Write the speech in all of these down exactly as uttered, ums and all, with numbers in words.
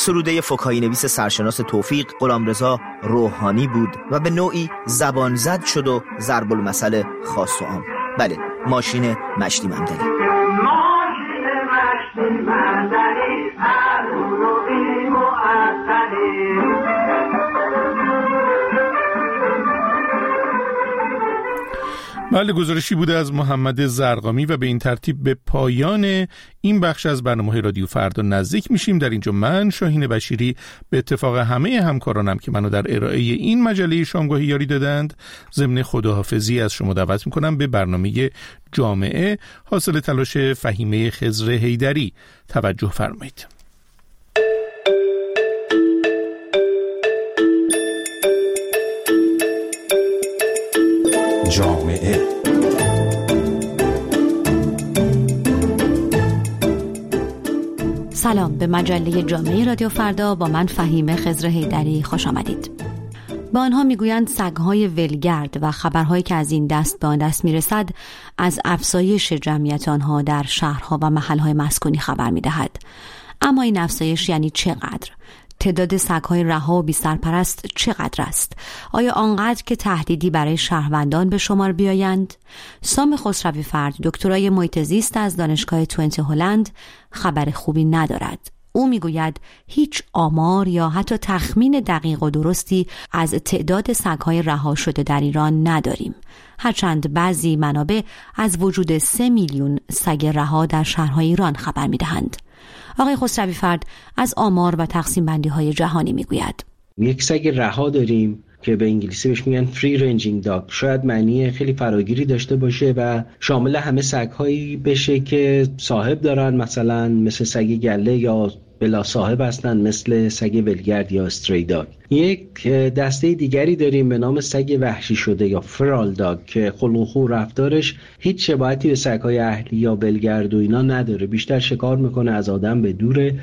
سروده فکاهی نویس سرشناس توفیق غلامرضا روحانی بود و به نوعی زبان زد شد و ضرب المثل خاص و عام. بله، ماشین مشتی ممدنی. بله، گزارشی بوده از محمد زرقامی و به این ترتیب به پایان این بخش از برنامه رادیو فردا نزدیک میشیم. در اینجا من شاهین بشیری به اتفاق همه همکارانم که منو در ارائه این مجله شامگاهی یاری دادند ضمن خداحافظی از شما دعوت میکنم به برنامه جامعه حاصل تلاش فهیمه خضر حیدری توجه فرمایید. جامعه سلام، به مجله جامعه رادیو فردا با من فهیمه خضر حیدری خوش آمدید. با آنها میگویند سگ‌های ولگرد و خبرهایی که از این دست به آن دست میرسد از افزایش جمعیت آنها در شهرها و محلهای مسکونی خبر میدهد. اما این افزایش یعنی چقدر؟ تعداد سگ‌های رها و بی سرپرست چقدر است؟ آیا آنقدر که تهدیدی برای شهروندان به شمار بیایند؟ سام خسروی فرد، دکترای محیط زیست از دانشگاه توئنتی هلند، خبر خوبی ندارد. او میگوید هیچ آمار یا حتی تخمین دقیق و درستی از تعداد سگ‌های رها شده در ایران نداریم. هرچند بعضی منابع از وجود سه میلیون سگ رها در شهرهای ایران خبر میدهند. آقای خسروی فرد از آمار و تقسیم بندی های جهانی میگوید. یک سگ رها داریم که به انگلیسی بهش میگن فری رنجینگ داگ. شاید معنی خیلی فراگیری داشته باشه و شامل همه سگ‌هایی بشه که صاحب دارن، مثلا مثل سگ گله، یا بلا صاحب هستن مثل سگ ولگرد یا استری داگ. یک دسته دیگری داریم به نام سگ وحشی شده یا فرال داگ که خلق و خو رفتارش هیچ شباهتی به سگ‌های اهلی یا ولگرد و اینا نداره، بیشتر شکار میکنه، از آدم به دوره.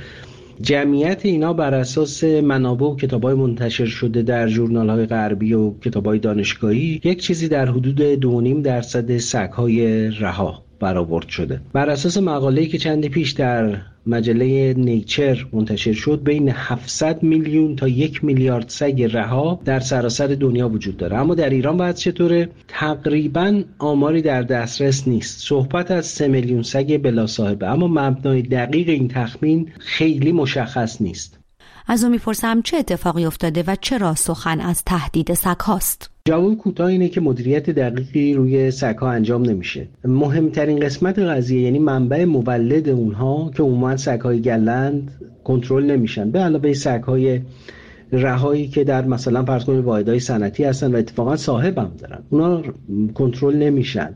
جمعیت اینا بر اساس منابع و کتابای منتشر شده در ژورنال‌های غربی و کتابای دانشگاهی یک چیزی در حدود دو و نیم درصد سگ‌های رها برآورد شده. بر اساس مقاله‌ای که چند پیش در مجله نیچر منتشر شد، بین هفتصد میلیون تا یک میلیارد سگ رها در سراسر دنیا وجود داره. اما در ایران وضع چطوره؟ تقریباً آماری در دسترس نیست. صحبت از سه میلیون سگ بلا صاحبه، اما مبنای دقیق این تخمین خیلی مشخص نیست. از او میپرسم چه اتفاقی افتاده و چرا سخن از تهدید سگ هاست؟ جواب کوتاه اینه که مدیریت دقیقی روی سگ‌ها انجام نمیشه. مهمترین قسمت قضیه یعنی منبع مولد اونها که عموما سگ‌های گلند کنترل نمیشن، به علاوه سگ‌های رهایی که در مثلا فرض کنید واحدهای صنعتی هستن و اتفاقا صاحب هم دارن، اونا کنترل نمیشن.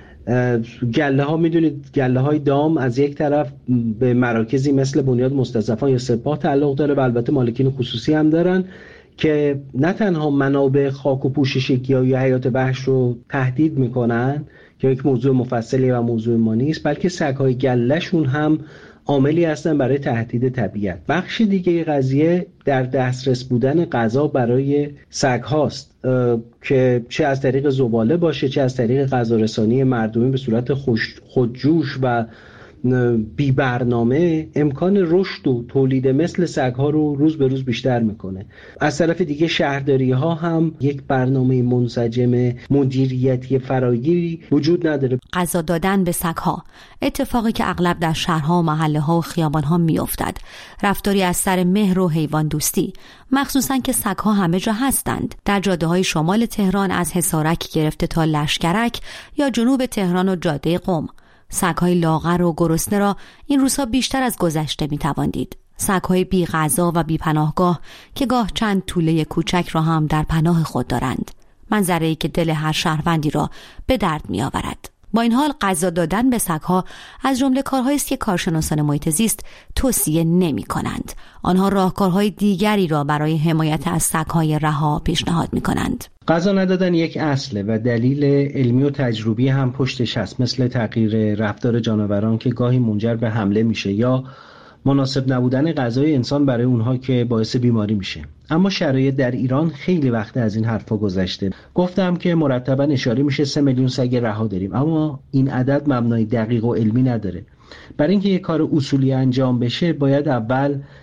گله ها میدونید گله های دام از یک طرف به مراکزی مثل بنیاد مستضعفان یا سپاه تعلق داره و البته مالکین خصوصی هم دارن که نه تنها منابع خاک و پوشش گیاهی یا حیات وحش رو تهدید میکنن که یک موضوع مفصلی و موضوع ما نیست، بلکه سگ‌های گله‌شون هم عاملی هستن برای تهدید طبیعت. بخش دیگه قضیه در دسترس بودن غذا برای سگ هاست که چه از طریق زباله باشه، چه از طریق غذا رسانی مردمی به صورت خودجوش و بی برنامه امکان رشد و تولید مثل سگ‌ها رو روز به روز بیشتر میکنه. از طرف دیگه شهرداری ها هم یک برنامه منسجم مدیریتی فراگیری وجود نداره. غذا دادن به سگ‌ها، اتفاقی که اغلب در شهرها و محله‌ها و خیابان‌ها میافتد. رفتاری از سر مهر و حیوان دوستی، مخصوصاً که سگ‌ها همه جا هستند. در جاده‌های شمال تهران از حصارک گرفته تا لشکرک یا جنوب تهران و جاده قم، سگ‌های لاغر و گرسنه را این روزها بیشتر از گذشته می‌توان دید. سگ‌های بی غذا و بی پناهگاه که گاه چند توله کوچک را هم در پناه خود دارند. منظره‌ای که دل هر شهروندی را به درد می‌آورد. با این حال غذا دادن به سگ‌ها از جمله کارهایی است که کارشناسان محیط زیست توصیه نمی‌کنند. آنها راهکارهای دیگری را برای حمایت از سگ‌های رها پیشنهاد می‌کنند. غذا ندادن یک اصله و دلیل علمی و تجربی هم پشتش هست، مثل تغییر رفتار جانوران که گاهی منجر به حمله میشه یا مناسب نبودن غذای انسان برای اونها که باعث بیماری میشه. اما شرایط در ایران خیلی وقت از این حرفا گذشته. گفتم که مرتبا اشاره میشه سه میلیون سگ رها داریم، اما این عدد مبنای دقیق و علمی نداره. برای اینکه یک کار اصولی انجام بشه باید اول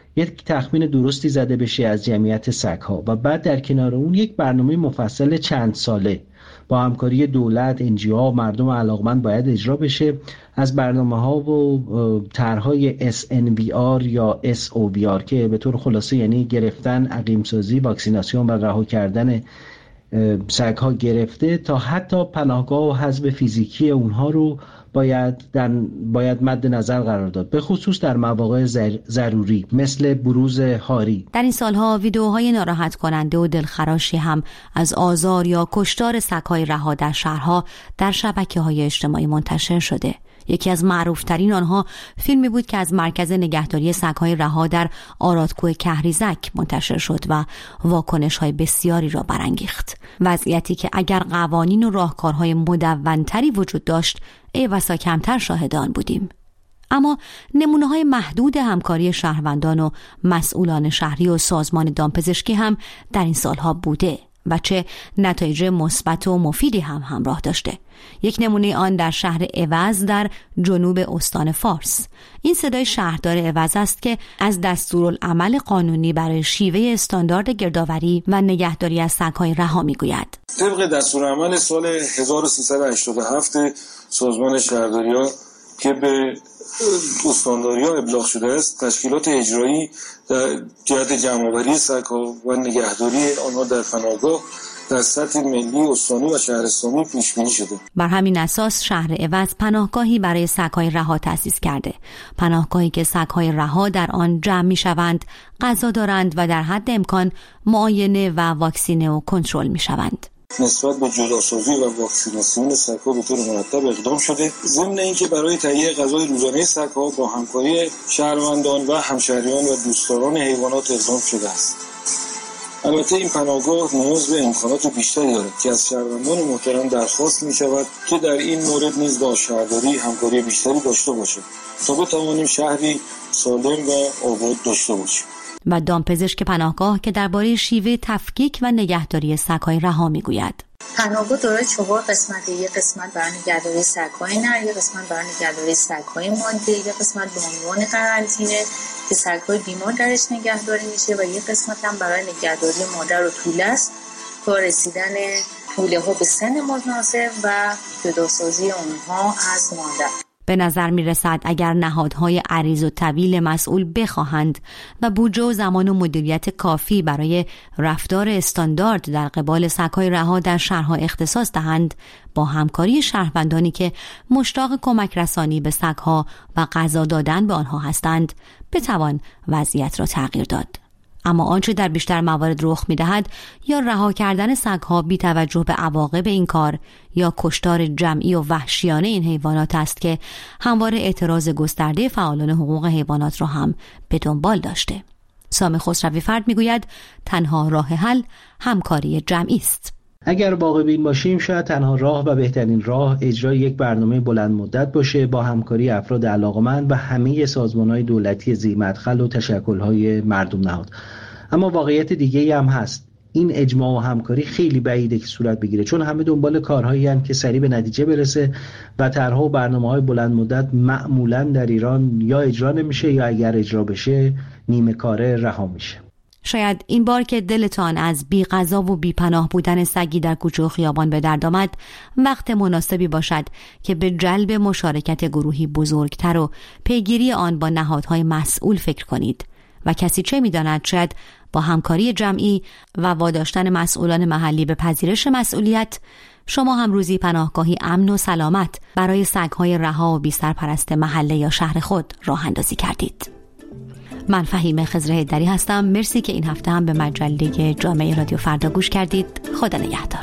یک تخمین درستی زده بشه از جمعیت سگ‌ها و بعد در کنار اون یک برنامه مفصل چند ساله با همکاری دولت، انجیوها و مردم علاقمند باید اجرا بشه. از برنامه‌ها و طرح‌های اس ان وی آر یا اس او وی آر که به طور خلاصه یعنی گرفتن، عقیم‌سازی، واکسیناسیون و رها کردن سگ‌ها گرفته تا حتی پناهگاه و حذف فیزیکی اونها رو باید در باید مد نظر قرار داد، به خصوص در مواقع ضروری مثل بروز هاری. در این سالها ویدئوهای ناراحت کننده و دلخراشی هم از آزار یا کشتار سگ‌های رها در شهرها در شبکه‌های اجتماعی منتشر شده. یکی از معروفترین آنها فیلمی بود که از مرکز نگهداری سگ‌های رها در آرادکوه کهریزک منتشر شد و واکنش‌های بسیاری را برانگیخت. وضعیتی که اگر قوانین و راهکارهای مدون‌تری وجود داشت، ای بسا کمتر شاهد آن بودیم. اما نمونه‌های محدود همکاری شهروندان و مسئولان شهری و سازمان دامپزشکی هم در این سالها بوده و چه نتایج مثبت و مفیدی هم همراه داشته. یک نمونه آن در شهر اوز در جنوب استان فارس. این صدای شهردار اوز است که از دستورالعمل قانونی برای شیوه استاندارد گردآوری و نگهداری از سگ‌های رها میگوید. طبق دستورالعمل سال هزار و سیصد و هشتاد و هفت سازمان شهرداری‌ها که به استانداری‌ها ابلاغ شده است، تشکیلات اجرایی در جهت جمع‌آوری سگ‌ها و نگهداری آنها در پناهگاه در سطح ملی، استانی و شهرستانی پیش بینی شده. بر همین اساس شهر اوز پناهگاهی برای سگ‌های رها تأسیس کرده. پناهگاهی که سگ‌های رها در آن جمع می‌شوند، غذا دارند و در حد امکان معاینه و واکسینه و کنترل می‌شوند. نسبت به جداسازی و واکسیناسیون سگ‌ها به طور مرتب اقدام شده، ضمن اینکه برای تهیه غذای روزانه سگ‌ها با همکاری شهروندان و همشهریان و دوستداران حیوانات اقدام شده است. البته این پناهگاه نیاز به امکانات بیشتری دارد که از شهروندان محترم درخواست می شود که در این مورد نیز با شهرداری همکاری بیشتری داشته باشد تا بتوانیم شهری سالم و آباد داشته باشیم. و دامپزشک پناهگاه که درباره شیوه تفکیک و نگهداری سگ‌های رها میگوید. پناهگاه دارای چهار قسمته، یک قسمت برای نگهداری سگ‌های نر، یک قسمت برای نگهداری سگ‌های ماده، یک قسمت به عنوان قرنطینه که سگ‌های بیمار درش نگهداری میشه و یک قسمت هم برای نگهداری مادر و توله است تا رسیدن توله‌ها به سن مناسب و جداسازی اونها از مادر. به نظر می رسد اگر نهادهای عریض و طویل مسئول بخواهند و بودجه و زمان و مدیریت کافی برای رفتار استاندارد در قبال سگ‌های رها در شهرها اختصاص دهند، با همکاری شهروندانی که مشتاق کمک رسانی به سگ‌ها و غذا دادن به آنها هستند، بتوان وضعیت را تغییر داد. اما آنچه در بیشتر موارد رخ می‌دهد یا رها کردن سگ‌ها بی توجه به عواقب این کار یا کشتار جمعی و وحشیانه این حیوانات است که همواره اعتراض گسترده فعالان حقوق حیوانات را هم به دنبال داشته. سامح خسروی فرد میگوید تنها راه حل همکاری جمعی است. اگر واقع بین باشیم شاید تنها راه و بهترین راه اجرای یک برنامه بلند مدت باشه با همکاری افراد علاقمند و همه سازمان‌های دولتی ذی‌مدخل و تشکل‌های مردم نهاد. اما واقعیت دیگه‌ای هم هست. این اجماع و همکاری خیلی بعیده که صورت بگیره، چون همه دنبال کارهایی هستند که سریع به نتیجه برسه و طرح‌ها و برنامه‌های بلند مدت معمولاً در ایران یا اجرا نمیشه یا اگر اجرا بشه نیمه کاره رها میشه. شاید این بار که دلتان از بی غذا و بی پناه بودن سگی در کوچه و خیابان به درد آمد، وقت مناسبی باشد که به جلب مشارکت گروهی بزرگتر و پیگیری آن با نهادهای مسئول فکر کنید و کسی چه می‌داند شاید با همکاری جمعی و واداشتن مسئولان محلی به پذیرش مسئولیت شما هم روزی پناهگاهی امن و سلامت برای سگ‌های رها و بی سرپرست محله یا شهر خود راه اندازی کردید. من فهیمه خضرهیدری هستم. مرسی که این هفته هم به مجله جامعه رادیو فردا گوش کردید. خدا نگهدار.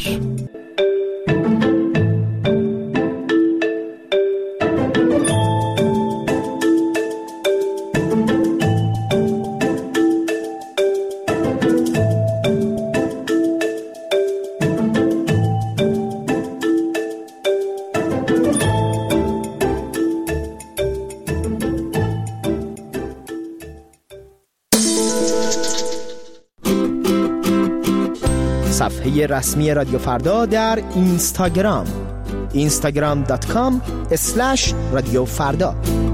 صفحه رسمی رادیو فردا در اینستاگرام اینستاگرام دات کام اسلش رادیو فردا.